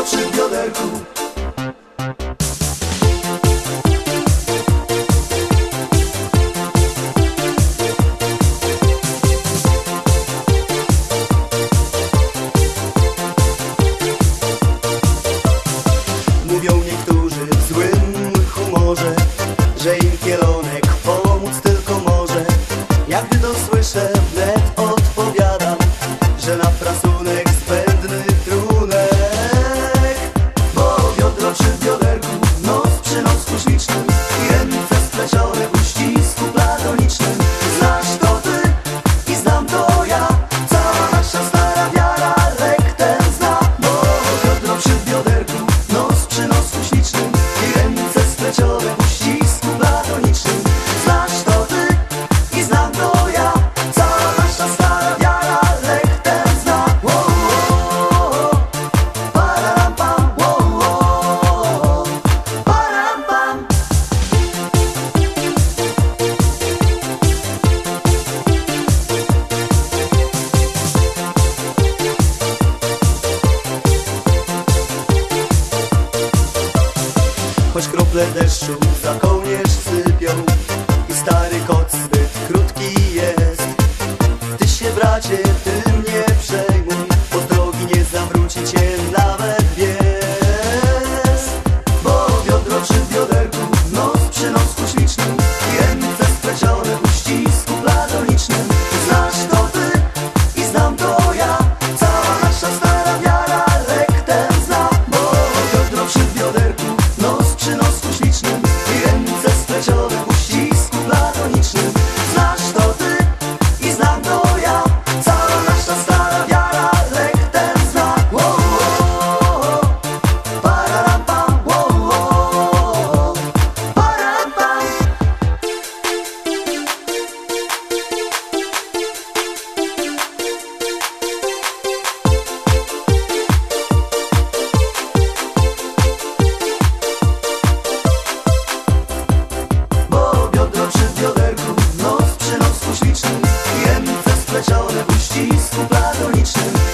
przy bioderku. Mówią niektórzy w złym humorze, że im kielonek pomóc tylko może. Jak gdy to słyszę, wnet odpowiadam, że na frasunek zbędny trunek. Bo biodro przy bioderku, nos przy nosku ślicznym i ręce splecione w uścisku platonicznym. Znasz to ty i znam to ja, cała nasza stara wiara lek ten zna. Bo biodro przy bioderku, nos przy nosku ślicznym i ręce splecione w uścisku platonicznym. Znasz to ty i znam to ja, cała nasza stara wiara lek ten zna. Pararam pam, pararam pam. Choć krople deszczu za kołnierz sypią i stary kot zbyt krótki jest, ty się, bracie, tym nie przejmuj, bo z drogi nie zawróci cię nawet pies. Bo biodro przy bioderku, nos przy nosku ślicznym i ręce splecione w uścisku platonicznym. Znasz to ty i znam to ja, cała nasza stara wiara lek ten zna. Bo biodro przy bioderku, nos przy nosku ślicznym i ręce splecione w uścisku platonicznym. Znasz to ty i znam to ja, cała nasza stara wiara lek ten zna. Pararam pam, pararam pam. Bo biodro przy bioderku, nos przy nosku ślicznym i ręce splecione w uścisku platonicznym.